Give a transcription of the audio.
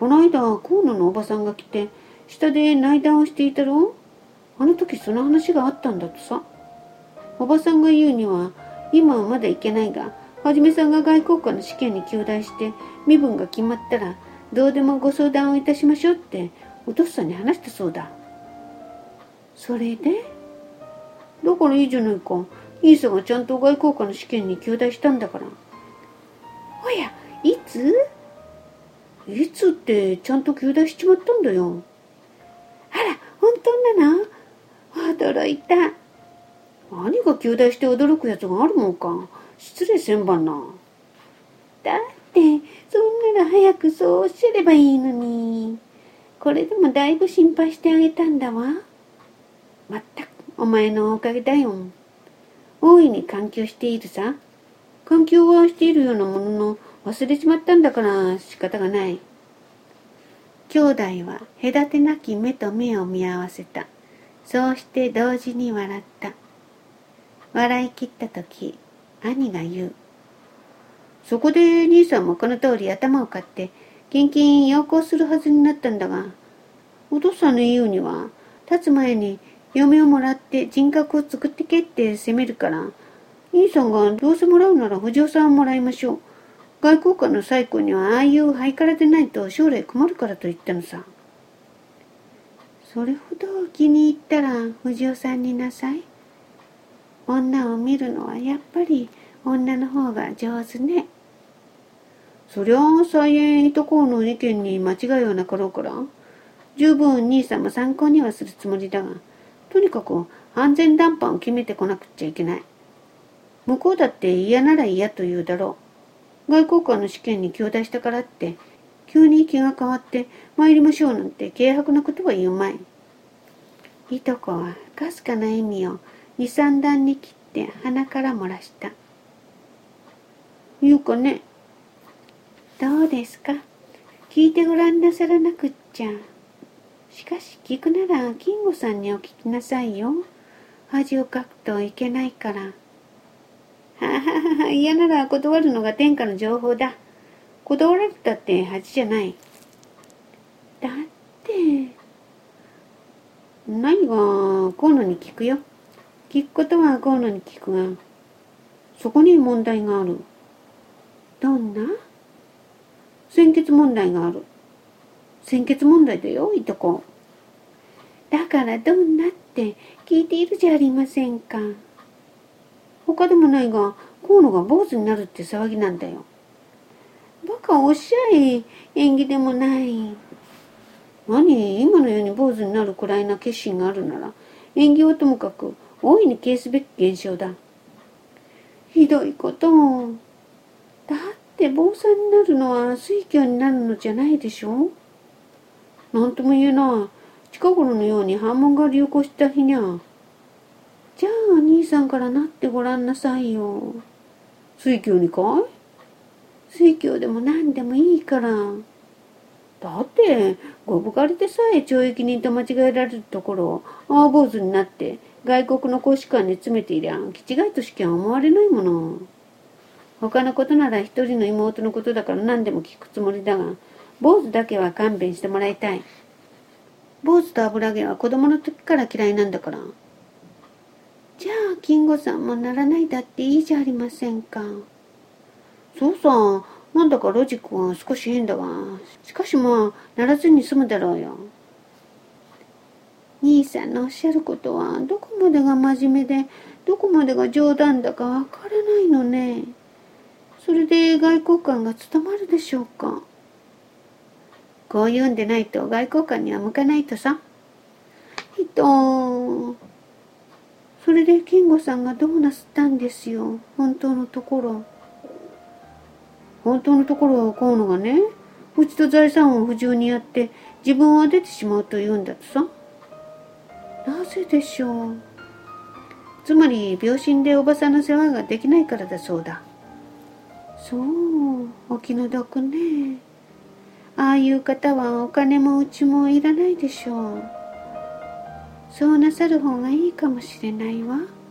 この間河野のおばさんが来て下で内談をしていたろ。あの時その話があったんだとさ。おばさんが言うには、今はまだ行けないが、はじめさんが外交官の試験に及第して身分が決まったらどうでもご相談をいたしましょうってお父さんに話したそうだ。それで？だからいいじゃないか。兄さんがちゃんと外交官の試験に及第したんだから。おや、いつ？いつってちゃんと及第しちまったんだよ。あら、本当なの？驚いた。何が及第して驚くやつがあるもんか。失礼せんばんな。だってそんなら早くそうおっしゃればいいのに。これでもだいぶ心配してあげたんだわ。まったくお前のおかげだよ。大いに環境しているさ。環境はしているようなものの忘れちまったんだから仕方がない。兄弟は隔てなき目と目を見合わせた。そうして同時に笑った。笑い切ったとき、兄が言う。そこで兄さんもこの通り頭を買って献金要求するはずになったんだが、お父さんの言うには、立つ前に嫁をもらって人格を作ってけって責めるから、兄さんがどうせもらうなら藤尾さんをもらいましょう。外交官の最古にはああいうハイカラでないと将来困るからと言ったのさ。それほど気に入ったら藤尾さんになさい。女を見るのはやっぱり女の方が上手ね。そりゃあ菜園いとこの意見に間違いはなかろうから、十分兄さんも参考にはするつもりだが、とにかく安全談判を決めてこなくちゃいけない。向こうだって嫌なら嫌と言うだろう。外交官の試験に兄弟したからって、急に気が変わって参りましょうなんて軽薄なことは言うまい。いとこはかすかな笑みを二三段に切って鼻から漏らした。言うかね。どうですか。聞いてごらんなさらなくっちゃ。しかし聞くなら金吾さんにお聞きなさいよ。恥をかくといけないから。はははは、嫌なら断るのが天下の情報だ。断られたって恥じゃない。だって。何が河野に聞くよ。聞くことは河野に聞くが、そこに問題がある。どんな？先決問題がある。先決問題だよ、いとこ。だからどんなって聞いているじゃありませんか。他でもないが、河野が坊主になるって騒ぎなんだよ。バカおっしゃい、縁起でもない。何、今のように坊主になるくらいな決心があるなら、縁起はともかく大いに軽すべき現象だ。ひどいことを。だって坊さんになるのは推挙になるのじゃないでしょ。なんとも言えない。近頃のように反問が流行した日にゃ。じゃあ兄さんからなってごらんなさいよ。推挙にかい？推挙でも何でもいいから。だってごぶかりでさえ懲役人と間違えられるところを青坊主になって外国の公使館に詰めていりゃ気違いとしか思われないもの。他のことなら一人の妹のことだから何でも聞くつもりだが、坊主だけは勘弁してもらいたい。坊主と油揚げは子供の時から嫌いなんだから。じゃあ金吾さんもならないだっていいじゃありませんか。そうさ、なんだかロジックは少し変だが、しかしまあならずに済むだろうよ。兄さんのおっしゃることはどこまでが真面目でどこまでが冗談だかわからないのね。それで外交官が務まるでしょうか。こういうんでないと外交官には向かないとさ。それで金吾さんがどうなすったんですよ、本当のところ。本当のところ河野がね、うちと財産を不自由にやって自分は出てしまうと言うんだとさ。なぜでしょう。つまり病身でおばさんの世話ができないからだそうだ。そう、お気の毒ね。ああいう方はお金もうちもいらないでしょう。そうなさる方がいいかもしれないわ。